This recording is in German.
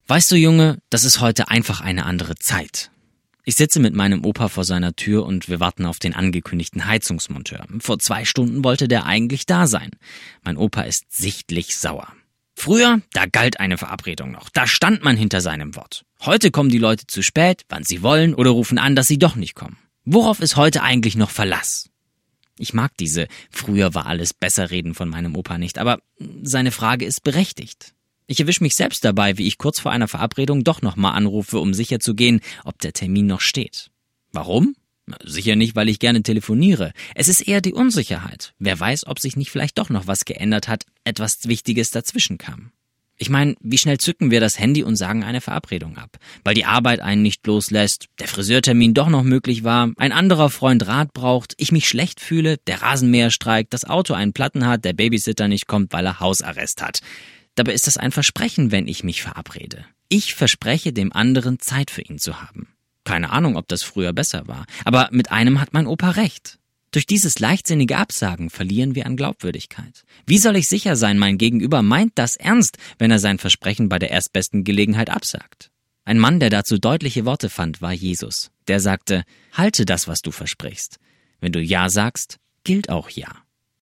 Weißt du, Junge, das ist heute einfach eine andere Zeit. Ich sitze mit meinem Opa vor seiner Tür und wir warten auf den angekündigten Heizungsmonteur. Vor 2 Stunden wollte der eigentlich da sein. Mein Opa ist sichtlich sauer. Früher, da galt eine Verabredung noch. Da stand man hinter seinem Wort. Heute kommen die Leute zu spät, wann sie wollen, oder rufen an, dass sie doch nicht kommen. Worauf ist heute eigentlich noch Verlass? Ich mag diese "früher war alles besser" reden von meinem Opa nicht, aber seine Frage ist berechtigt. Ich erwische mich selbst dabei, wie ich kurz vor einer Verabredung doch nochmal anrufe, um sicherzugehen, ob der Termin noch steht. Warum? Sicher nicht, weil ich gerne telefoniere. Es ist eher die Unsicherheit. Wer weiß, ob sich nicht vielleicht doch noch was geändert hat, etwas Wichtiges dazwischen kam. Ich meine, wie schnell zücken wir das Handy und sagen eine Verabredung ab? Weil die Arbeit einen nicht loslässt, der Friseurtermin doch noch möglich war, ein anderer Freund Rat braucht, ich mich schlecht fühle, der Rasenmäher streikt, das Auto einen Platten hat, der Babysitter nicht kommt, weil er Hausarrest hat. Dabei ist das ein Versprechen, wenn ich mich verabrede. Ich verspreche dem anderen, Zeit für ihn zu haben. Keine Ahnung, ob das früher besser war, aber mit einem hat mein Opa recht. Durch dieses leichtsinnige Absagen verlieren wir an Glaubwürdigkeit. Wie soll ich sicher sein, mein Gegenüber meint das ernst, wenn er sein Versprechen bei der erstbesten Gelegenheit absagt? Ein Mann, der dazu deutliche Worte fand, war Jesus. Der sagte: Halte das, was du versprichst. Wenn du Ja sagst, gilt auch Ja.